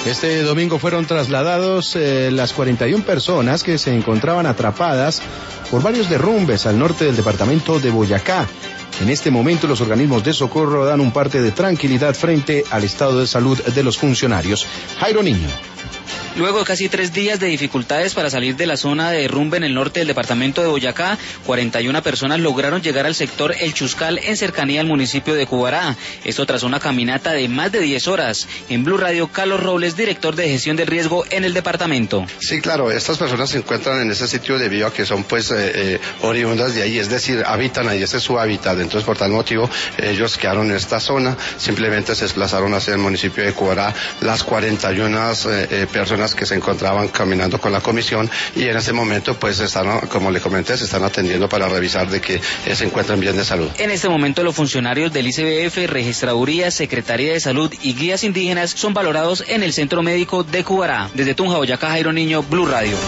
Este domingo fueron trasladados las 41 personas que se encontraban atrapadas por varios derrumbes al norte del departamento de Boyacá. En este momento los organismos de socorro dan un parte de tranquilidad frente al estado de salud de los funcionarios. Jairo Niño. Luego de casi 3 días de dificultades para salir de la zona de derrumbe en el norte del departamento de Boyacá, 41 personas lograron llegar al sector El Chuscal en cercanía al municipio de Cubará. Esto tras una caminata de más de 10 horas. En Blue Radio, Carlos Robles, director de gestión de riesgo en el departamento. Sí, claro, estas personas se encuentran en ese sitio debido a que son oriundas de ahí, es decir, habitan ahí, ese es su hábitat. Entonces, por tal motivo, ellos quedaron en esta zona, simplemente se desplazaron hacia el municipio de Cubará las 41 personas que se encontraban caminando con la comisión, y en este momento pues están, como le comenté, se están atendiendo para revisar de que se encuentren bien de salud. En este momento los funcionarios del ICBF, Registraduría, Secretaría de Salud y guías indígenas son valorados en el Centro Médico de Cubará. Desde Tunja, Boyacá, Jairo Niño, Blue Radio.